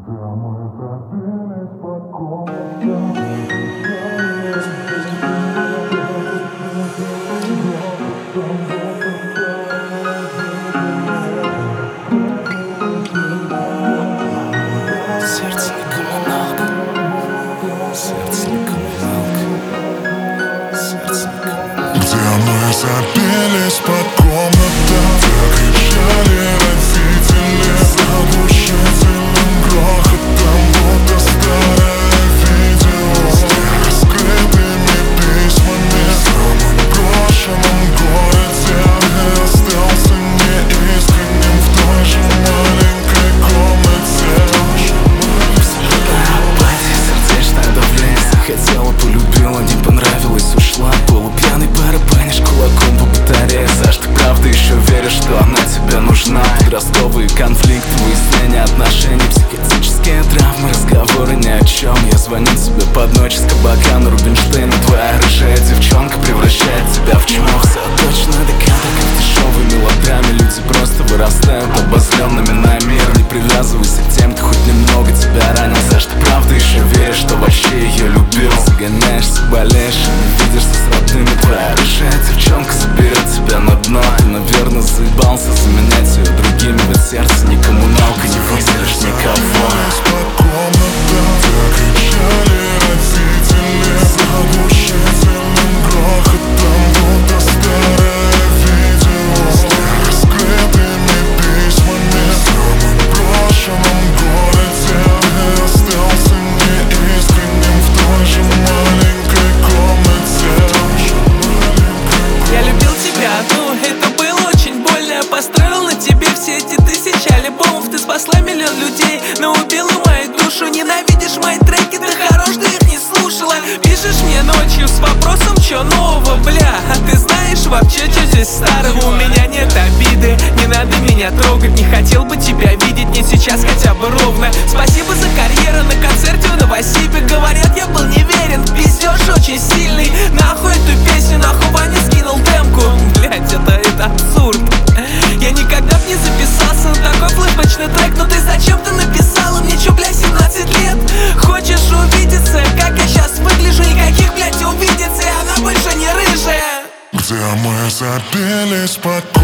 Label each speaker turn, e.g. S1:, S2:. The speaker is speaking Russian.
S1: Сердце не коммуналка. Сердце не коммуналка. Сердце не коммуналка.
S2: Где мы забились под комнатам, где кричали родители с оглушительным грохотом, будто старое видео с нераскрытыми письмами. В самом брошенном городе я остался неискренним в той же маленькой комнате.
S1: Сердечное давление. Захотела, полюбила, не понравилось, ушла. Полупьяный барабанишь кулаком по батарее. Саш, ты правда еще веришь, что она тебе нужна? Подростковые конфликты, выяснение отношений, психотические травмы, разговоры ни о чем. Я звоню тебе под ночь с кабака на Рубинштейна. Твоя рыжая девчонка превращает тебя в чмо. Все точно до кадра, как в дешевой мелодраме. Люди просто вырастают обозленными на мир. Не привязывайся к тем, кто хоть немного тебя ранил. Саш, ты правда еще веришь, что вообще ее любил? Загоняешься, болеешь и не видишься с родными. Твоя рыжая девчонка заберет тебя на дно. Ты, наверное, заебался заменять ее другими. Ведь сердце не коммуналка, не выселишь никого.
S2: Под комнатам, где кричали родители с оглушительным грохотом, будто старое видео с нераскрытыми письмами. В самом брошенном городе я остался неискренним в той же маленькой комнате.
S3: Я любил тебя одну, это было очень больно. Я построил на тебе все эти тысячи альбомов. Ты спасла миллион людей, но убила мою душу. Ненавидишь мои треки, ты хорош, ты их не слушала. Пишешь мне ночью с вопросом, чё нового, бля. А ты знаешь вообще, что здесь старого? У меня нет обиды, не надо меня трогать. Не хотел бы тебя видеть, не сейчас хотя бы ровно. Спасибо за карьеру на концерте в Новосибе. Говорят, я был неверен, пиздёж очень сильный. Нахуй эту песню, нахуй Ваня скинул демку. Блять, это абсурд. Я никогда б не записался на такой флешбэчный трек. Но ты зачем-то написала мне, чё, бля, 17 лет? Хочешь увидеться, как я сейчас выгляжу? Никаких, блять, увидеться, и она больше не рыжая.
S2: Где мы забились под